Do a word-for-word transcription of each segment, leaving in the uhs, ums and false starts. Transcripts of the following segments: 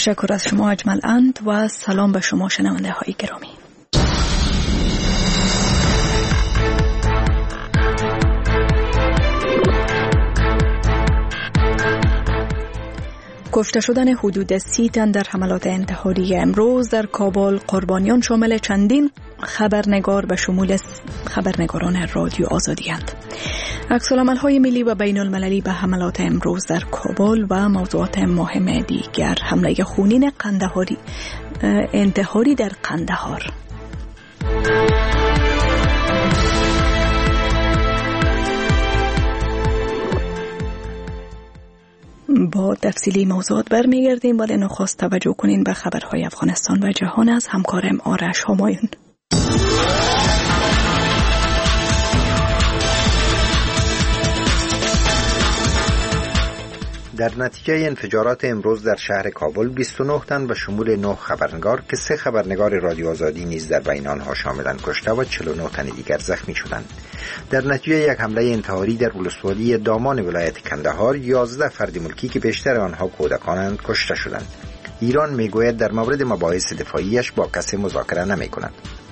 تشکر از شما اجمل اند و سلام به شما شنونده های گرامی. کشته شدن حدود سی تن در حملات انتحاری امروز در کابل، قربانیان شامل چندین خبرنگار به شمول خبرنگاران رادیو آزادی اند. عکس‌العمل‌های ملی و بین المللی به حملات امروز در کابل و موضوعات مهم دیگر، حمله خونین قندهاری انتحاری در قندهار. با تفصیلی موضوعات برمیگردیم، ولی نخست توجه کنین به خبرهای افغانستان و جهان از همکارم آرش همایون. در نتیجه انفجارات امروز در شهر کابل بیست و نه تن به شمول نه خبرنگار که سه خبرنگار رادیو آزادی نیز در بین آنها شاملند کشته و چهل و نه تن دیگر زخمی شدند. در نتیجه یک حمله انتحاری در ولسوالی دامان ولایت کندهار یازده فرد ملکی که بیشتر آنها کودکانند کشته شدند. ایران میگوید در مورد مباحث دفاعیش با کسی مذاکره نمی‌کند.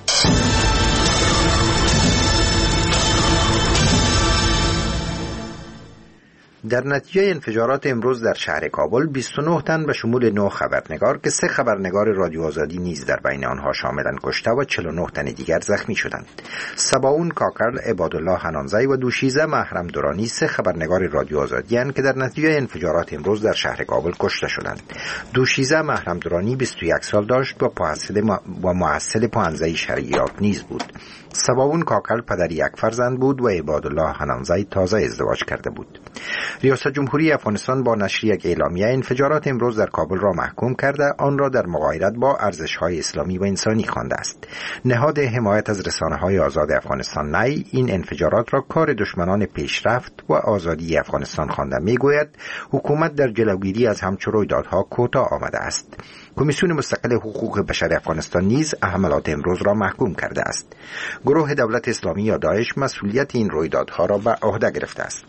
در نتیجه انفجارات امروز در شهر کابل بیست و نه تن به شمول نه خبرنگار که سه خبرنگار رادیو آزادی نیز در بین آنها شاملند کشته و چهل و نه تن دیگر زخمی شدند. سباون کاکر، عبادالله حنانزی و دوشیزه محرم دورانی سه خبرنگار رادیو آزادی اند که در نتیجه انفجارات امروز در شهر کابل کشته شدند. دوشیزه محرم دورانی بیست و یک سال داشت و محصل و محصل پانزده شرعیات نیز بود. سباون کاکل پدر یک فرزند بود و عبادالله حنانزی تازه ازدواج کرده بود. ریاست جمهوری افغانستان با نشر یک اعلامیه انفجارات امروز در کابل را محکوم کرده، آن را در مغایرت با ارزش‌های اسلامی و انسانی خوانده است. نهاد حمایت از رسانه‌های آزاد افغانستان نی این انفجارات را کار دشمنان پیشرفت و آزادی افغانستان خوانده، میگوید حکومت در جلوگیری از همچون رویدادها کوتاه آمده است. کمیسیون مستقل حقوق بشر افغانستان نیز حملات امروز را محکوم کرده است. گروه دولت اسلامی یا داعش مسئولیت این رویدادها را به عهده گرفته است.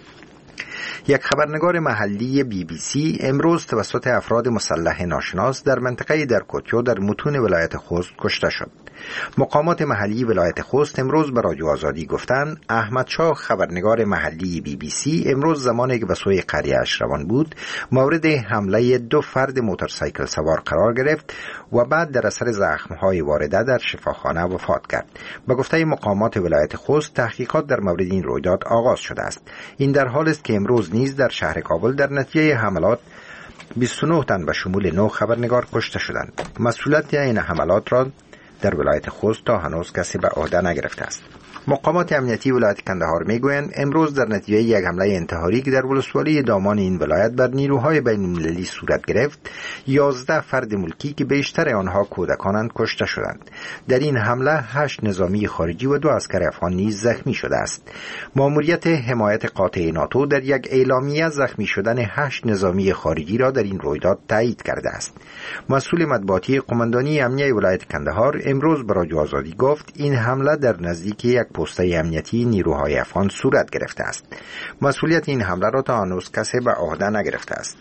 یک خبرنگار محلی بی بی سی امروز توسط افراد مسلح ناشناس در منطقه در کوتیو در متون ولایت خوست کشته شد. مقامات محلی ولایت خوست امروز به رادیو آزادی گفتند احمد شاه، خبرنگار محلی بی بی سی، امروز زمانی که به سوی قریه اشروان بود مورد حمله دو فرد موتورسایکل سوار قرار گرفت و بعد در اثر زخم‌های وارده در شفاخانه وفات کرد. به گفته مقامات ولایت خوست تحقیقات در مورد این رویداد آغاز شده است. این در حالی است که امروز نیز در شهر کابل در نتیجه حملات بیست و نه تن به شمول نه خبرنگار کشته شدند. مسئولیت این حملات را در ولایت خوست تا هنوز کسی به عهده نگرفته است. مقامات امنیتی ولایت کندهار میگویند امروز در نتیجه یک حمله انتحاری که در ولسوالی دامان این ولایت بر نیروهای بین المللی صورت گرفت، یازده فرد ملکی که بیشتر آنها کودکانند کشته شدند. در این حمله هشت نظامی خارجی و دو عسکر افغان نیز زخمی شده است. ماموریت حمایت قاطع ناتو در یک اعلامیه زخمی شدن هشت نظامی خارجی را در این رویداد تایید کرده است. مسئول مطبوعاتی قماندانی امنیه ولایت کندهار امروز به رادیو آزادی گفت این حمله در نزدیکی یک پسته امنیتی نیروهای افغان صورت گرفته است. مسئولیت این حمله را تا هنوز کسی به عهده نگرفته است.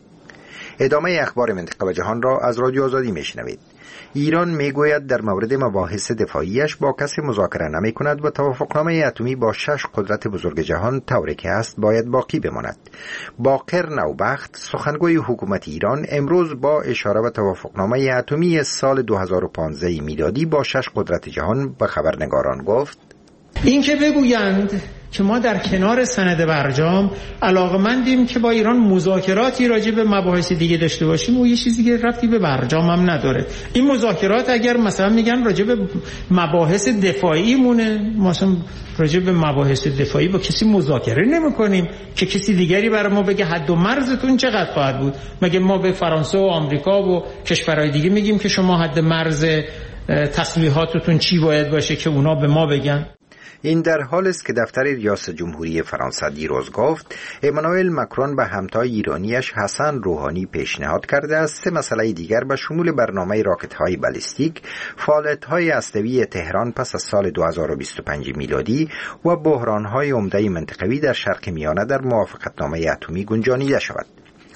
ادامه اخبار منطقه و جهان را از رادیو آزادی میشنوید. ایران میگوید در مورد مباحث دفاعیش با کسی مذاکره نمی کند و توافقنامه اتمی با شش قدرت بزرگ جهان طوری که است باید باقی بماند. باقر نوبخت، سخنگوی حکومت ایران، امروز با اشاره به توافقنامه اتمی سال دو هزار و پانزده میلادی با شش قدرت جهان به خبرنگاران گفت این که بگویند که ما در کنار سند برجام علاقمندیم که با ایران مذاکراتی راجع به مباحث دیگه داشته باشیم و یه چیزی که ربطی به برجام هم نداره. این مذاکرات اگر مثلا میگن راجع به مباحث دفاعی مونه، مثلا راجع به مباحث دفاعی با کسی مذاکره نمی‌کنیم که کسی دیگری برای ما بگه حد و مرزتون چقدر خواهد بود. مگه ما به فرانسه و آمریکا و کشورهای دیگه میگیم که شما حد مرز تسلیحاتتون چی باید باشه که اونا به ما بگن؟ این در حالی است که دفتر ریاست جمهوری فرانسه دیروز گفت امانوئل مکرون به همتای ایرانیش حسن روحانی پیشنهاد کرده است سه مسئله دیگر به شمول برنامه راکت‌های بالیستیک، فعالیت‌های هسته‌ای تهران پس از سال دو هزار و بیست و پنج میلادی و بحران‌های عمده منطقوی در شرق میانه در موافقتنامه اتمی گنجانیده شود.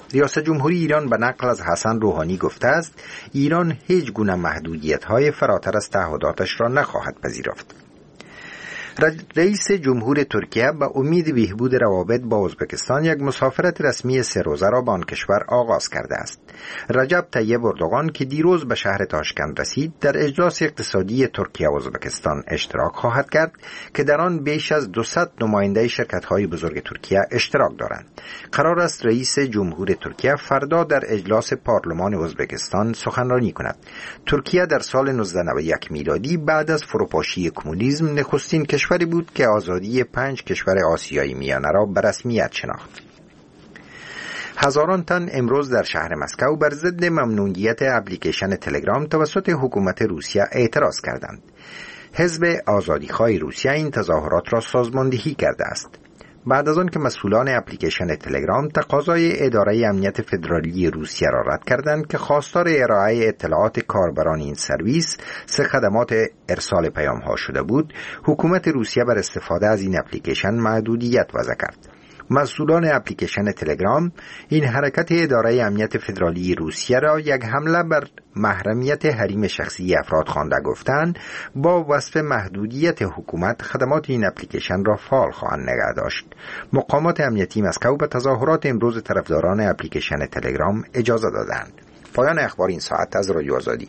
ریاست جمهوری ایران به نقل از حسن روحانی گفته است ایران هیچ گونه محدودیت‌های فراتر از تعهداتش را نخواهد پذیرفت. رئیس جمهور ترکیه به امید بهبود روابط با ازبکستان یک مسافرت رسمی سه روزه را به آن کشور آغاز کرده است. رجب طیب اردوغان که دیروز به شهر تاشکند رسید در اجلاس اقتصادی ترکیه و ازبکستان اشتراک خواهد کرد که در آن بیش از دویست نماینده شرکت‌های بزرگ ترکیه اشتراک دارند. قرار است رئیس جمهور ترکیه فردا در اجلاس پارلمان ازبکستان سخنرانی کند. ترکیه در سال نوزده نود و یک میلادی بعد از فروپاشی کمونیسم نخستین کشوری بود که آزادی پنج کشور آسیایی میانه را به رسمیت شناخت. هزاران تن امروز در شهر مسکو بر ضد ممنوعیت اپلیکیشن تلگرام توسط حکومت روسیه اعتراض کردند. حزب آزادیخواه روسیه این تظاهرات را سازماندهی کرده است. بعد از آن که مسئولان اپلیکیشن تلگرام تقاضای اداره امنیت فدرالی روسیه را رد کردند که خواستار ارائه اطلاعات کاربران این سرویس سه خدمات ارسال پیام ها شده بود، حکومت روسیه بر استفاده از این اپلیکیشن محدودیت وضع کرد. مسئولان اپلیکیشن تلگرام این حرکت اداره امنیت فدرالی روسیه را یک حمله بر محرمیت حریم شخصی افراد خوانده گفتند. با وصف محدودیت حکومت خدمات این اپلیکیشن را فعال خواهند نگه داشت. مقامات امنیتی مسکو به تظاهرات امروز طرفداران اپلیکیشن تلگرام اجازه دادند. پایان اخبار این ساعت از رادیو آزادی.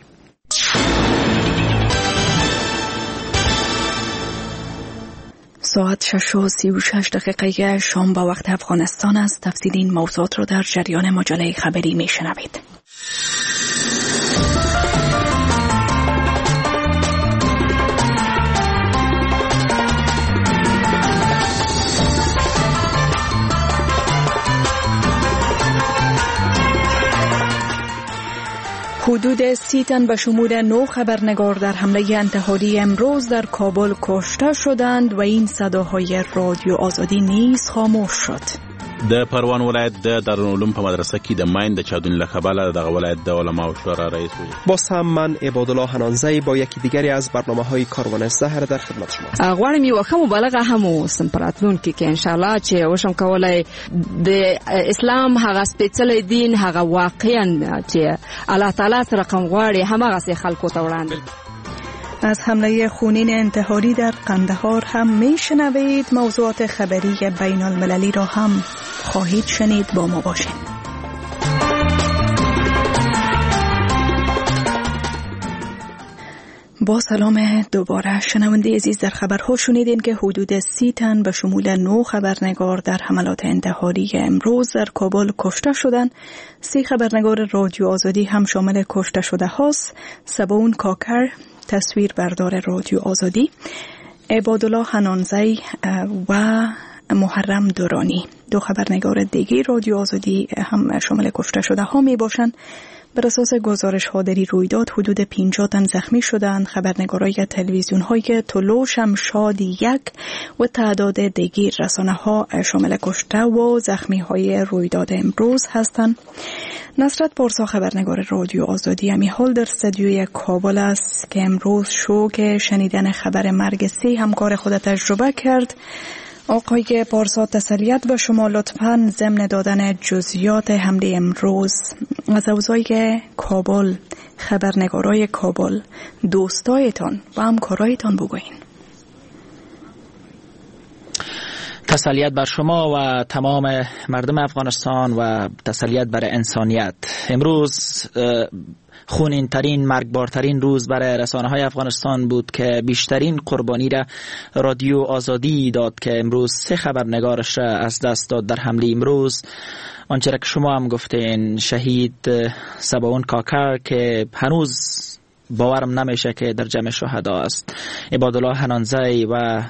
ساعت شش و سی و شش دقیقه شام با وقت افغانستان است. تفصیل این موضوعات را در جریان مجله خبری می شنوید. حدود سی تن به شمول نو خبرنگار در حمله انتحاری امروز در کابل کشته شدند و این صداهای رادیو آزادی نیز خاموش شد. د پروان ولایت د دارالعلوم په مدرسه کې د ماین د چادون لخباله د ولایت د علماء شورا رئیس و باز هم من عبادالله حنانزی با یکی دیگری از برنامه‌های کاروان زهر در خدمت شما هستم. غواړم یو ښه مبالغه هم وسم پراتلون کې کې ان شاء الله چې وشم کولای د اسلام هغه سپېڅلی دین هغه واقعا چې الله تعالی سره کوم غواړي همغه سي خلکو ته وړاندې. از حمله خونین انتحاری در قندهار هم میشنوید. موضوعات خبری بین المللی را هم خواهید شنید. با ما باشید. با سلام دوباره شنونده عزیز، در خبرها شنیدین که حدود سی تن به شمول نو خبرنگار در حملات انتحاری امروز در کابل کشته شدند. سی خبرنگار رادیو آزادی هم شامل کشته شده هاست. سباون کاکر تصویر بردار رادیو آزادی، عبادالله حنانزی و محرم دورانی دو خبرنگار دیگه رادیو آزادی هم شامل کشته شده ها می باشند. بر اساس گزارش ها در رویداد حدود پنجاه تن زخمی شدند. خبرنگارای تلویزیون های طلوع شمشاد یک و تعداد دیگر رسانه ها شامل کشته و زخمی های رویداد امروز هستند. نصرت پارسا خبرنگار رادیو آزادی همی حال در استودیوی کابل است که امروز شوق شنیدن خبر مرگ سه همکار خود تجربه کرد. آقای پارسا تسلیت به شما، لطفاً ضمن دادن جزئیات حمله امروز از اوضاع کابل، خبرنگارای کابل، دوستایتان و همکارایتان بگوین. تسلیت بر شما و تمام مردم افغانستان و تسلیت بر انسانیت. امروز خونین ترین مرگبارترین روز برای رسانه های افغانستان بود که بیشترین قربانی را رادیو آزادی داد که امروز سه خبرنگارش را از دست داد در حمله امروز. آنچه را که شما هم گفتین، شهید سباون کاکر که هنوز باورم نمیشه که در جمع شهدا است، عبادالله حنانزی و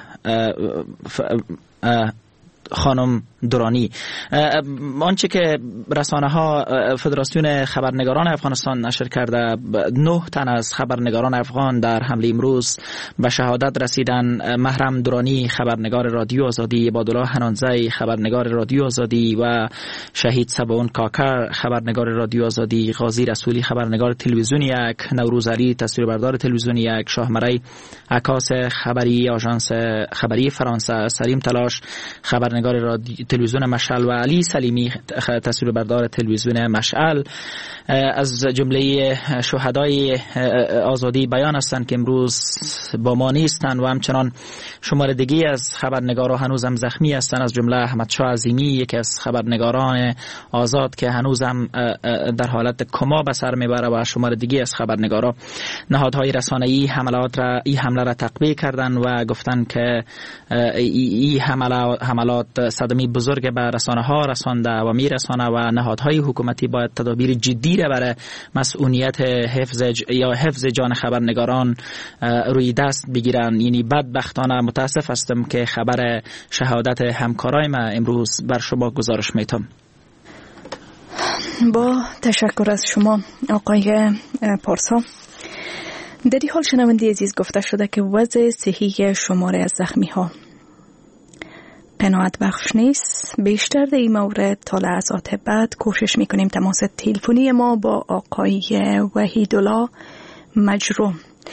خانم دورانی. آنچه که رسانه ها فدراسیون خبرنگاران افغانستان نشر کرده، نه تن از خبرنگاران افغان در حمله امروز به شهادت رسیدن. محرم دورانی خبرنگار رادیو آزادی، عبادالله حنانزی خبرنگار رادیو آزادی و شهید سباون کاکر خبرنگار رادیو آزادی، غازی رسولی خبرنگار تلویزیون یک، نوروز علی تصویربردار تلویزیون یک، شاهمرای عکاس خبری آژانس خبری فرانسه، سلیم تلاش خبرنگار خبرنگار رادیو تلویزیون مشعل و علی سلیمی تصویربردار تلویزیون مشعل از جمله شهدای آزادی بیان هستند که امروز با ما نیستند و همچنان شمار دیگه از خبرنگاران هنوز هم زخمی هستند، از جمله احمد شاه عظیمی یکی از خبرنگاران آزاد که هنوز هم در حالت کما به سر میبره و شمار دیگه از خبرنگاران. نهادهای رسانه‌ای حملات را این حمله را تقویه کردند و گفتند که این حملات صدمه بزرگ به رسانه ها رسانده و میرسانه و نهادهای حکومتی باید تدابیر جدی را برای مسئولیت حفظ یا حفظ جان خبرنگاران روی دست بگیرن. یعنی بدبختانه متاسف هستم که خبر شهادت همکارای ما امروز بر شما گزارش میتم. با تشکر از شما آقای پارسا. در این حال شنونده عزیز گفته شده که وضع صحی شماره از زخمی ها قناعت بخش نیست. بیشتر در این مورد تا لحظات بعد کوشش میکنیم تماس تلفنی ما با آقای وحیدالله مجروح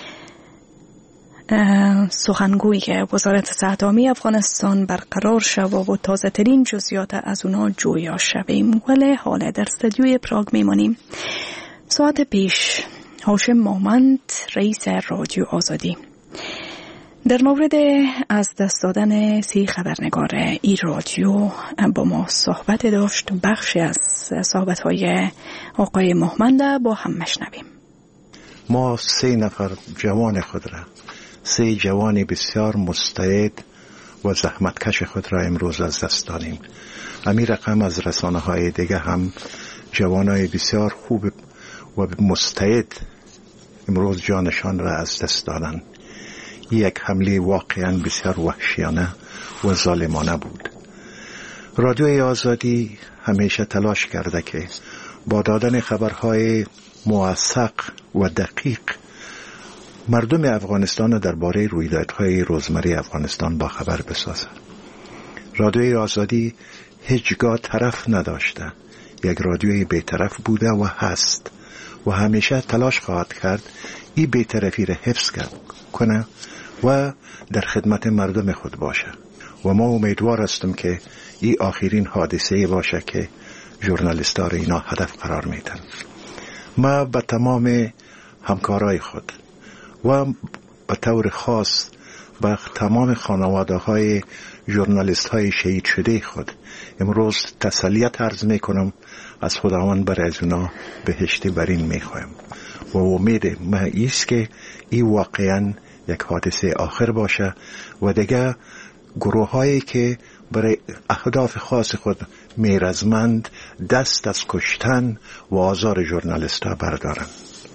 سخنگوی وزارت صحت عامه افغانستان برقرار شود و تازه ترین جزئیات از اونا جویا شویم. ولی حالا در استودیوی پراگ میمانیم. ساعت پیش هاشم مومند رئیس رادیو آزادی در مورد از دست دادن سی خبرنگار این رادیو با ما صحبت داشت. بخشی از صحبت‌های آقای مومند با هم مشنویم. ما سه نفر جوان خود را، سه جوان بسیار مستعد و زحمتکش خود را امروز از دست دادیم. همین رقم از رسانه های دیگه هم جوانای بسیار خوب و مستعد امروز جانشان را از دست دادند. یک حمله واقعا بسیار وحشیانه و ظالمانه بود. رادیوی آزادی همیشه تلاش کرده که با دادن خبرهای موثق و دقیق مردم افغانستان درباره رویدادهای روزمره افغانستان با خبر بسازد. رادیوی آزادی هیچگاه طرف نداشته، یک رادیوی بی‌طرف بوده و هست و همیشه تلاش خواهد کرد این بی‌طرفی را حفظ کنه و در خدمت مردم خود باشه. و ما امیدوار هستیم که این آخرین حادثه باشه که ژورنالیست‌ها را اینا هدف قرار میدن. ما به تمام همکارای خود و به طور خاص به تمام خانواده های ژورنالیست های شهید شده خود امروز تسلیت عرض میکنم. از خداوند برای از اونا بهشت برین میخوایم و امید ما ایست که این واقعا یک حادثه آخر باشه و دیگه گروه هایی که برای اهداف خاص خود میرزمند دست از کشتن و آزار ژورنالیست ها بردارن.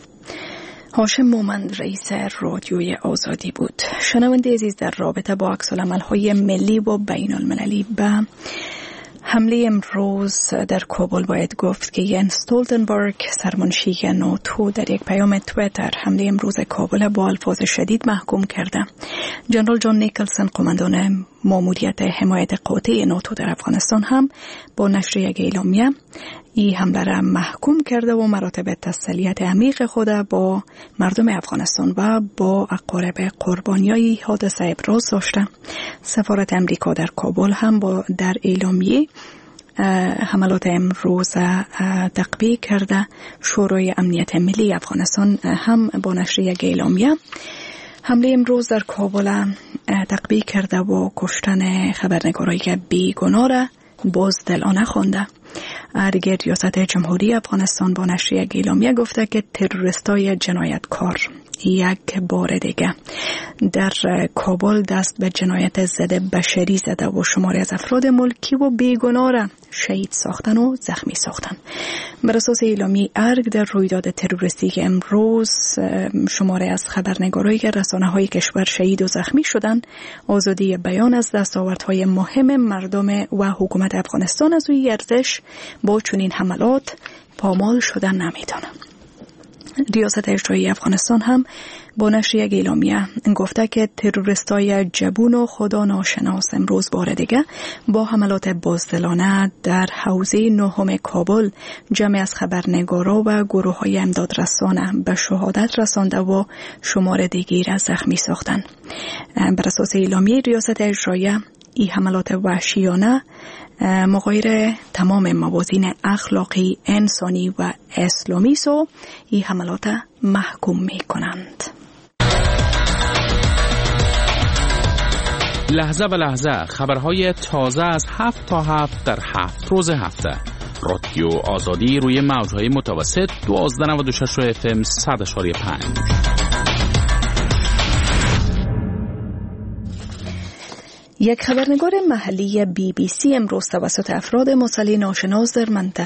هاشم مومند رئیس رادیوی آزادی بود. شنونده عزیز، در رابطه با عکس‌العمل‌های ملی و بین المللی به حمله امروز در کابل باید گفت که ین استولتنبرگ سرمنشی ناتو در یک پیام تویتر حمله امروز کابل با الفاظ شدید محکوم کرده. جنرال جان نیکلسن قماندان ماموریت حمایت قاطع ناتو در افغانستان هم با نشر یک اعلامیه این حمله را محکوم کرده و مراتب تسلیت عمیق خود با مردم افغانستان و با اقارب قربانیای حادثه ابراز داشته. سفارت امریکا در کابل هم با در اعلامیه حملات امروز تقویه کرده. شورای امنیت ملی افغانستان هم با نشر یک اعلامیه حمله امروز در کابل تقویه کرده و کشتن خبرنگارای بیگناه را بزدلانه خوانده. دیگر ریاست جمهوری افغانستان با نشر یک اعلامیه گفته که تروریستای جنایتکار یک بار دیگه در کابل دست به جنایت ضد بشری زده و شماری از افراد ملکی و بیگناه را شهید ساختن و زخمی ساختن. بر اساس اعلامیه ارگ در رویداد تروریستی که امروز شماری از خبرنگارایی که رسانه‌های کشور شهید و زخمی شدند، آزادی بیان از دستاوردهای مهم مردم و حکومت افغانستان از روی ارزش با چنین حملات پامال شدن نمیتونه. ریاست اجرایی افغانستان هم با نشر یک اعلامیه گفته که تروریستای جبون و خدا ناشناس امروز بار دیگه با حملات بزدلانه در حوزه نهم کابل جمعی از خبرنگارا و گروه های امداد رسانه به شهادت رسانده و شمار دیگری را زخمی ساختند. بر اساس اعلامیه ریاست اجرایی این حملات وحشیانه مغایر تمام موازین اخلاقی، انسانی و اسلامی سو این حملات محکوم می کنند. لحظه به لحظه خبرهای تازه از هفت تا هفت در هفت روز هفته. رادیو آزادی روی موجهای متوسط دوازده نود و شش اف ام صد اشاری پنج. یک خبرنگار محلی بی بی سی امروز توسط افراد مسلح ناشناس در منطقه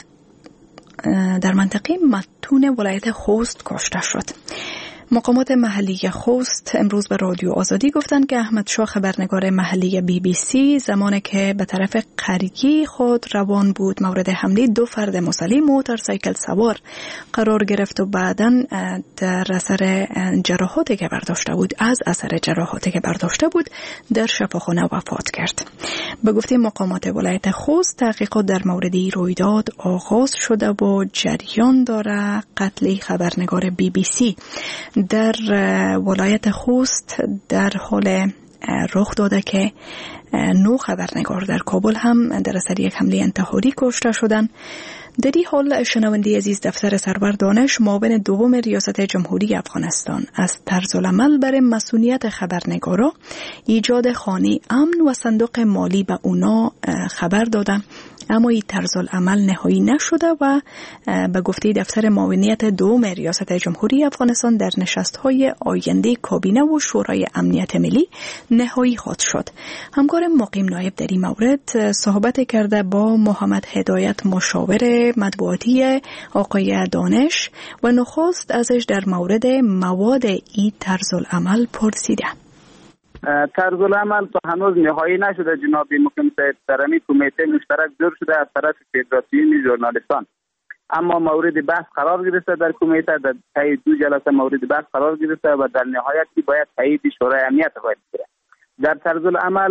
در منطقه متون ولایت خوست کشته شد. مقامات محلی خوست امروز به رادیو آزادی گفتند که احمد شاه خبرنگار محلی بی بی سی زمانی که به طرف قریه خود روان بود مورد حمله دو فرد مسلح موتورسایکل سوار قرار گرفت و بعداً در اثر جراحاتی که برداشته بود از اثر جراحاتی که برداشته بود در شفاخانه وفات کرد. به گفته مقامات ولایت خوست تحقیقات در مورد رویداد آغاز شده و جریان داره. قتل خبرنگار بی بی سی در ولایت خوست در حال رخ داده که نو خبرنگار در کابل هم در اثر یک حمله انتحاری کشته شدند. در این حال شنونده عزیز، دفتر سرور دانش معاون دوم ریاست جمهوری افغانستان از طرزالعمل برای مسئولیت خبرنگارا ایجاد خانه امن و صندوق مالی به اونا خبر دادن، اما این طرزالعمل نهایی نشده و به گفته دفتر معاونیت دوم ریاست جمهوری افغانستان در نشست‌های آینده کابینه و شورای امنیت ملی نهایی خواهد شد. همکار مقیم نایب در این مورد صحبت کرده با محمد هدایت مشاور مطبوعاتی آقای دانش و نخست ازش در مورد مواد این طرزالعمل پرسیده. طرزالعمل تا هنوز نهایی نشده جناب مقیم صاحب. درمی کمیته مشترک جور شده از طرف فدراسیون ژورنالیستان، اما مورد بحث قرار گرفته در کمیته، در طی دو جلسه مورد بحث قرار گرفته و در نهایت باید تایید شورای امنیت باید بگیره. در طرزالعمل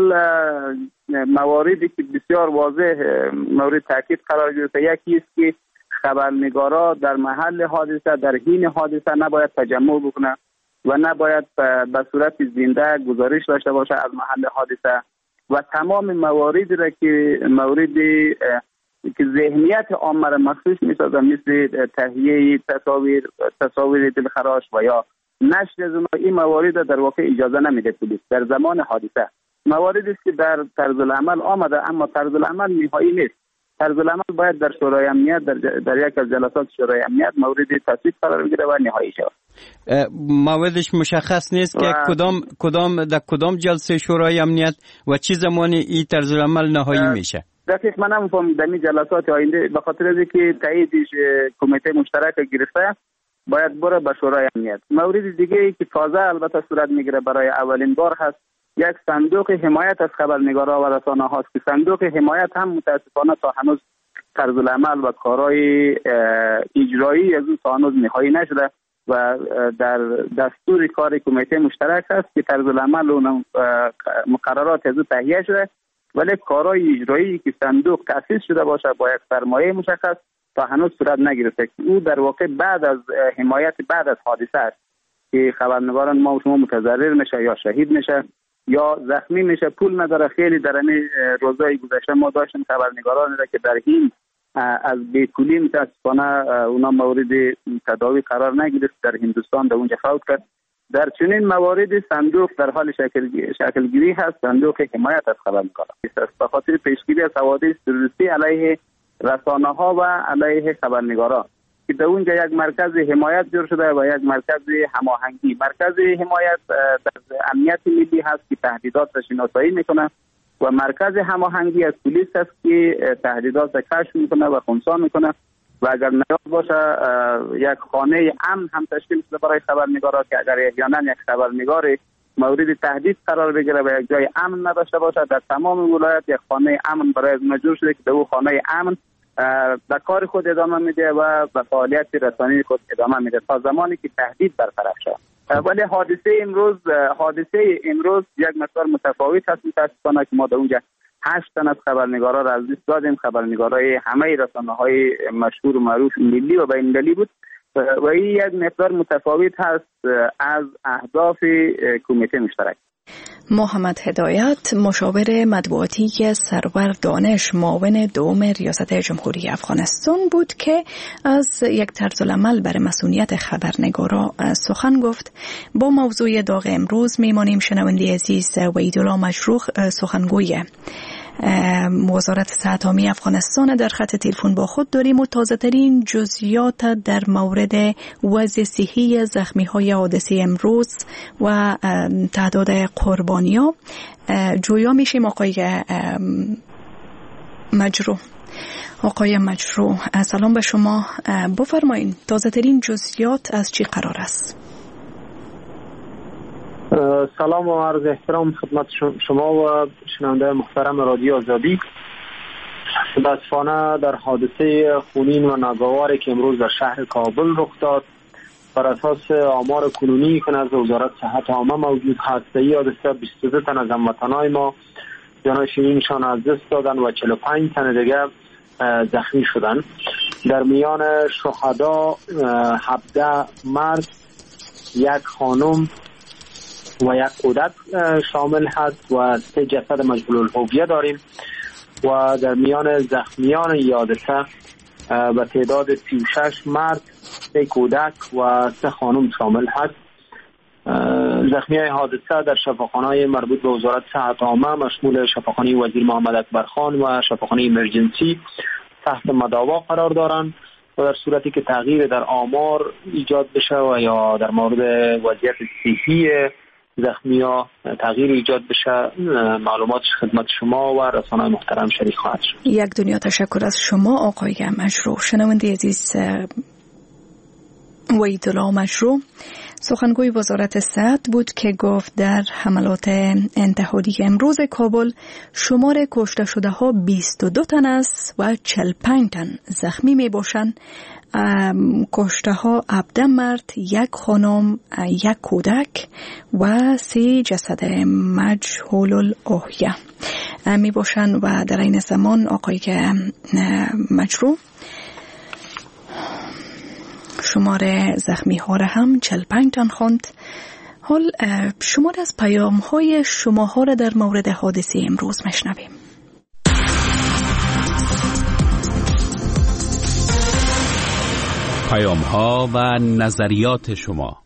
مواردی که بسیار واضح مورد تاکید قرار گرفته، یکی است که خبرنگارا در محل حادثه در حین حادثه نباید تجمع بکنه و نباید به صورت زنده گزارش داشته باشه از محل حادثه و تمام مواردی را که موردی که ذهنیت عامه را مخصوص می‌سازه، مثل تهیه تصاویر تصاویر دلخراش و یا نشر از این موارد در واقع اجازه نمیده پلیس در زمان حادثه. مواردی است که در طرزالعمل آمده اما طرزالعمل نهایی نیست. طرزالعمل باید در شورای امنیت در, در یک از جلسات شورای امنیت مورد تصویب قرار بگیره و نهایی شود. موردش مشخص نیست که کدام کدام در کدام جلسه شورای امنیت و چه زمانی این طرزالعمل نهایی میشه؟ دقیق من نمی‌فهمم در این جلسات آینده، به خاطر اینکه تاییدش کمیته مشترک گرفته باید بره به شورای امنیت. مورد دیگه ای که تازه البته صورت میگیره برای اولین بار هست یک صندوق حمایت از خبرنگارا و رسانه هاست که صندوق حمایت هم متاسفانه تا هنوز طرزالعمل و کارهای اجرایی از اون تا هنوز نهایی نشده و در دستور کار کمیته مشترک هست که طرزالعمل و مقررات از اون تهیه شده، ولی کارهای اجرایی که صندوق تأسیس شده باشه با یک سرمایه مشخص تا هنوز صورت نگرفته. او در واقع بعد از حمایت بعد از حادثه است که خبرنگاران ما و شما متضرر میشه یا شهید میشه یا زخمی میشه، پول نداره. خیلی در این روزهای گذشته ما داشتیم خبرنگاران را که در این از بیپولی متاسفانه اونا مورد تداوی قرار نگرفت، در هندوستان در اونجا فوت کرد. در چنین موارد صندوق در حال شکل گیری هست، صندوق حمایت از خبرنگاران است به خاطر پیشگیری از حوادث تروریستی علیه رسانه ها و علیه خبرنگاران که در اونجا یک مرکز حمایت جور شده و یک مرکز هماهنگی. مرکز حمایت در امنیت ملی هست که تهدیدات را شناسایی میکنه و مرکز هماهنگی از پلیس هست که تهدیدات را کشف میکنه و خنثی میکنه و اگر نیاز باشه یک خانه امن هم تشکیل شده برای خبرنگارا که اگر احیانا یک خبرنگار مورد تهدید قرار بگیره و یک جای امن نداشته باشه، در تمام ولایت یک خانه امن برای مجبور شده که در اون خانه امن به کار خود ادامه میده و به فعالیت رسانه‌ای خود ادامه میده تا زمانی که تهدید برطرف شود. ولی حادثه امروز حادثه امروز یک مقدار متفاوت هست. متاسفانه که ما در اونجا هشت تن از خبرنگارا را از دست دادیم. خبرنگارای همه رسانه‌های مشهور و معروف ملی و بین‌المللی بود و این یک مقدار متفاوت هست از اهداف کمیته مشترک. محمد هدایت، مشاور مطبوعاتی سرور دانش معاون دوم ریاست جمهوری افغانستان بود که از یک طرزالعمل برای مسئولیت خبرنگارا سخن گفت. با موضوع داغ امروز میمانیم. شنونده عزیز، وحیدالله مجروح سخنگوی وزارت صحت عامه افغانستان در خط تلفن با خود داریم و تازه ترین جزئیات در مورد وضع صحی زخمی های حادثه امروز و تعداد قربانی‌ها جویا میشیم. آقای مجروح آقای مجروح سلام به شما. بفرمایید تازه ترین جزئیات از چی قرار است؟ سلام و عرض احترام خدمت شما و شنونده محترم رادیو آزادی. متاسفانه در حادثه خونین و ناگواری که امروز در شهر کابل رخ داد، بر اساس آمار کنونی که از وزارت صحت عامه موجود هست، این حادثه بیست و دو تن از هموطنان ما جان شیرینشان از دست دادن و چهل و پنج تن دیگه زخمی شدن. در میان شهدا هفده مرد، یک خانم و یک کودک شامل هست و سه جسد مجهول الهویه داریم و در میان زخمیان این حادثه به تعداد سی و شش مرد، سه کودک و سه خانم شامل هست. زخمیان حادثه در شفاخانه‌های مربوط به وزارت صحت عامه مشمول شفاخانه وزیر محمد اکبرخان و شفاخانه ایمرجنسی تحت مداوا قرار دارند و در صورتی که تغییر در آمار ایجاد بشه و یا در مورد وضعیت صحی زخمی‌ها تغییر ایجاد بشه، معلومات خدمت شما و رسانه‌های محترم شریک خواهد شد. یک دنیا تشکر از شما آقای مجروح. شنونده عزیز، وحیدالله مجروح سخنگوی وزارت صحت بود که گفت در حملات انتحاری امروز کابل شمار کشته شده ها بیست و دو تن است و چهل و پنج تن زخمی می باشند. کشته ها هفده مرد، یک خانم، یک کودک و سه جسد مجهول الاحیا می باشند و در این زمان آقای مجروح شمار زخمی ها را هم چهل و پنج تن خواند. حال شمار از پیام های شما ها را در مورد حادثه امروز میشنویم. پیام ها و نظریات شما.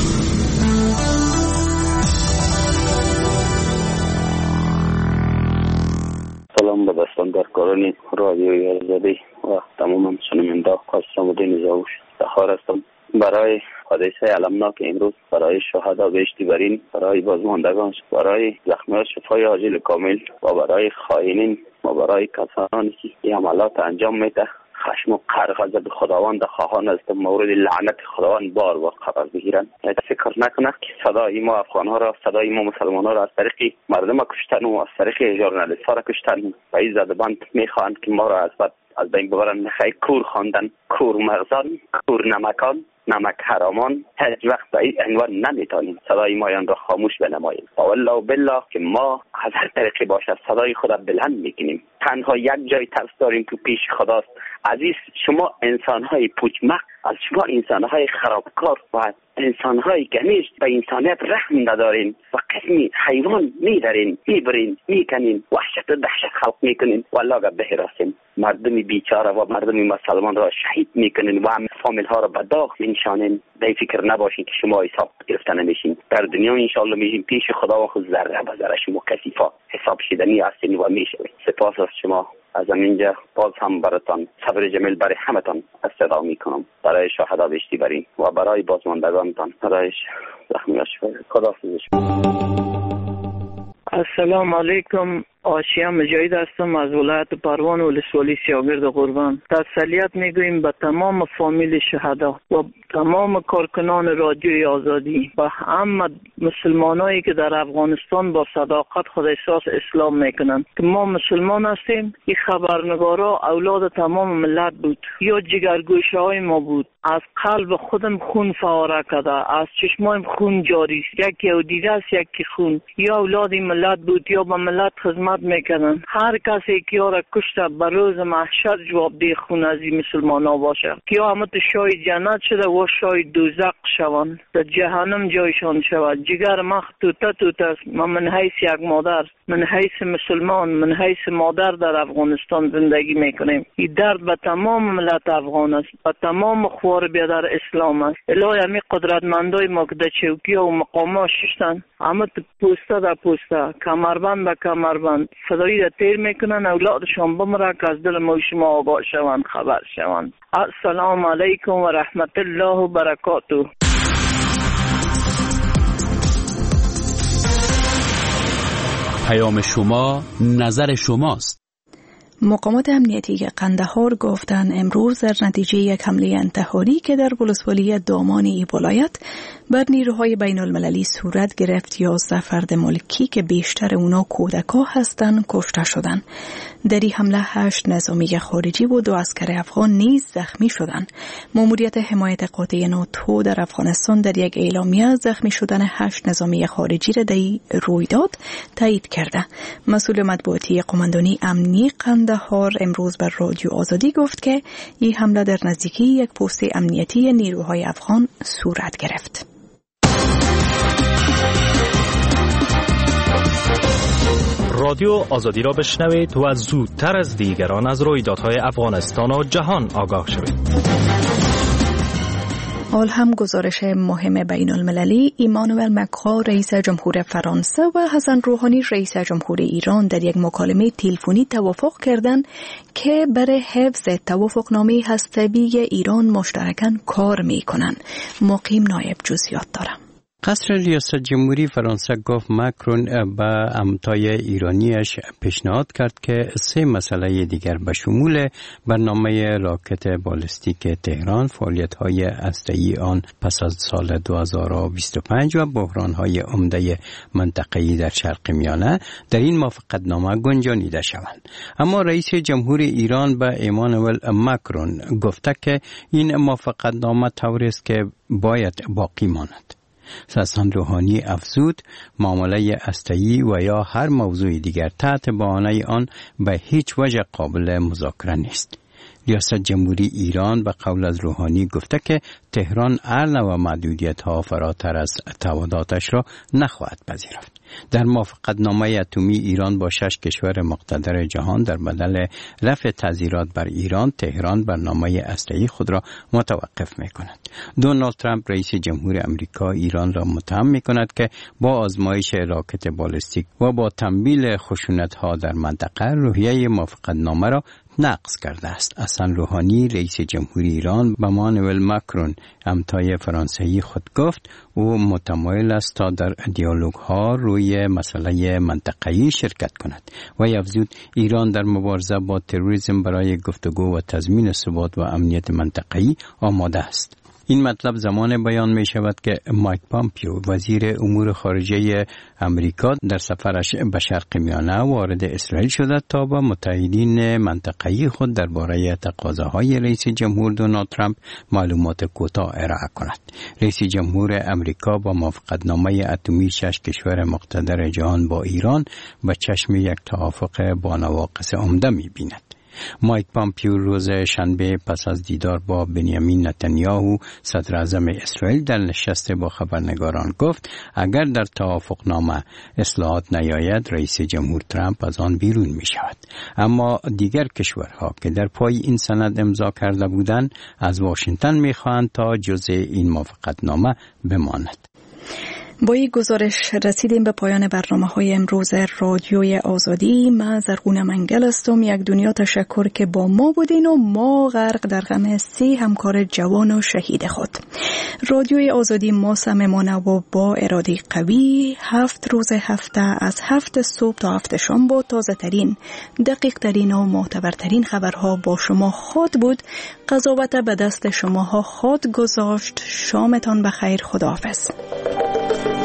سلام به دستاندرکاران رادیوی آزادی و تمام شنونده خواستم و نزاوش افتخار هستم برای حادثه المناک امروز، برای شهدا بهشتی برین، برای بازماندگان، برای زخمیان شفای عاجل کامل و برای خائنین و برای کسانی که این عملات انجام میده. خشم و قهر به خداوند خواهان است مورد لعنت خداوند بار و قرار بگیرن. فکر نکنه که صدای ما افغان ها را، صدای ما مسلمان ها را از طریق مردم کشتن و از طریق ژورنالیست ها را کشتن و این زدبند میخواهند که ما را از بعد از بین ببرن. نخیر کور خواندن، کور مغزان، کور نمکان، نمک حرامان هیچ وقت به این عنوان نمیتونیم صدای مایان را خاموش بنماییم. والله بالله که ما از هر طریقی باشه صدای خدا بلند میکنیم. تنها یک جای ترس داریم که پیش خداست. عزیز شما انسانهای پوچمق، از شما انسانهای خرابکار و انسانهای گنیشت به انسانیت رحم ندارین و قسمی حیوان میدارین، میبرین، میکنین، وحشت و دهشت خلق میکنین. والله اگر بهراسین مردم بیچاره و مردم مسلمان را شهید میکنین و فامیل ها را به داغ میشانین. به فکر نباشین که شما حساب گرفته نمیشین. در دنیا انشالله میشین پیش خدا و خود ذره به ذره شما کثیفا حساب شدنی هستین و میشوین. سپاس از شما. از اینجا باز هم براتان صبر جمیل برای همتان استدعا میکنم، برای شهدا بهشتی برین و برای بازماندگانتان، برای زخمیان شفای. خداحافظ. السلام علیکم. آشیا مجاهد هستم از ولایت پروان ولسوالی سیاگرد قربان. تسلیت میگوییم به تمام فامیل شهدا و تمام کارکنان رادیوی آزادی و همه مسلمانایی که در افغانستان با صداقت خود احساس اسلام میکنند که ما مسلمان هستیم. این خبرنگارا اولاد تمام ملت بود یا جگرگوشه های ما بود. از قلب خودم خون فواره کرده، از چشمایم خون جاری است. یکی او دیده است، یکی خون. یا اولاد این ملت بود یا به ملت خدمت زحمت میکنن. هر کسی که را کشته به روز محشر جوابدهی خون از این مسلمان ها باشه. قیامت شای جنت شده و شای دوزخ شوند، در جهنم جایشان شود. جگر مخ توته توته است. من من حیث یک مادر، من حیث مسلمان، من حیث مادر در افغانستان زندگی میکنیم. این درد به تمام ملت افغان است، به تمام خوار بیادر اسلام است. الهی همی قدرتمندای ما که در چوکی و مقام ها ششتن، همه پوسته در پوسته، کمربند به کمربند فدایی در تیر میکنن، اولادشان بمره که از دل ما شما آگاه شوند، خبر شوند. السلام علیکم و رحمت الله و برکاته. پیام شما نظر شماست. مقامات امنیتی قندهار گفتند امروز در نتیجه یک حمله انتحاری که در ولسوالی دامان ای ولایت بر نیروهای بین المللی صورت گرفت، یازده فرد ملکی که بیشتر اونا کودکا هستند کشته شدند. در این حمله هشت نظامی خارجی و دو عسکر افغان نیز زخمی شدند. ماموریت حمایت قاطع ناتو در افغانستان در یک اعلامیه زخمی شدن هشت نظامی خارجی را در این رویداد تایید کرده. مسئول مطبوعاتی قماندانی امنی قندهار امروز بر رادیو آزادی گفت که این حمله در نزدیکی یک پست امنیتی نیروهای افغان صورت گرفت. رادیو آزادی را بشنوید و زودتر از دیگران از رویدادهای افغانستان و جهان آگاه شوید. حال هم گزارش مهم بین المللی، ایمانوئل مکرون رئیس جمهور فرانسه و حسن روحانی رئیس جمهور ایران در یک مکالمه تلفنی توافق کردند که برای حفظ توافقنامه هسته‌ای ایران مشترکاً کار می‌کنند. مقیم نایب جزئیات دارم. قصر ریاست جمهوری فرانسه گفت مکرون به همتای ایرانیش پیشنهاد کرد که سه مسئله دیگر به شمول برنامه راکت بالستیک تهران، فعالیت‌های هسته‌ای آن پس از سال دو هزار و بیست و پنج و بحران‌های عمده منطقه‌ای در شرق میانه در این موافقتنامه گنجانیده شوند. اما رئیس جمهور ایران به ایمانوئل مکرون گفته که این موافقتنامه طوری است که باید باقی ماند. حسن روحانی افزود معامله هسته‌ای و یا هر موضوع دیگر تحت بهانه آن به هیچ وجه قابل مذاکره نیست. ریاست جمهوری ایران به قول از روحانی گفته که تهران هر نوع محدودیت‌ها فراتر از تعهداتش را نخواهد پذیرفت. در موافقتنامه اتمی ایران با شش کشور مقتدر جهان در بدل رفع تعزیرات بر ایران، تهران برنامه هسته‌ای خود را متوقف می‌کند. دونالد ترامپ رئیس جمهور امریکا ایران را متهم می‌کند که با آزمایش راکت بالستیک و با تنبیل خشونت‌ها در منطقه روحیه موافقتنامه را نقض کرده است. حسن روحانی رئیس جمهوری ایران به ایمانوئل مکرون همتای فرانسوی خود گفت او متمایل است تا در دیالوگ ها روی مسئله منطقه‌ای شرکت کند و افزود ایران در مبارزه با تروریسم برای گفتگو و تضمین ثبات و امنیت منطقه‌ای آماده است. این مطلب زمان بیان می شود که مایک پامپیو وزیر امور خارجه امریکا در سفرش به شرق میانه وارد اسرائیل شده تا با متحدین منطقه‌ای خود درباره تقاضاهای رئیس جمهور دونالد ترامپ معلومات کوتاه ارائه کند. رئیس جمهور امریکا با موافقتنامه اتمی شش کشور مقتدر جهان با ایران به چشم یک توافق با نواقص عمده می بیند. مایک پامپیو روز شنبه پس از دیدار با بنیامین نتانیاهو صدر اعظم اسرائیل در نشست با خبرنگاران گفت اگر در توافقنامه اصلاحات نیاید رئیس جمهور ترامپ از آن بیرون می شود. اما دیگر کشورها که در پای این سند امضا کرده بودند از واشنگتن می خواهند تا جزء این موافقتنامه بماند. با این گزارش رسیدیم به پایان برنامه‌های امروز رادیوی آزادی. من زرغونه منگل هستم. یک دنیا تشکر که با ما بودین و ما غرق در غم سه همکار جوان و شهید خود. رادیوی آزادی ما صمیمانه و با اراده قوی هفت روز هفته از هفت صبح تا هفت شام با تازه ترین، دقیق ترین و معتبرترین خبرها با شما خود بود. قضاوت به دست شماها خود گذاشت. شامتان بخیر. خداحافظ.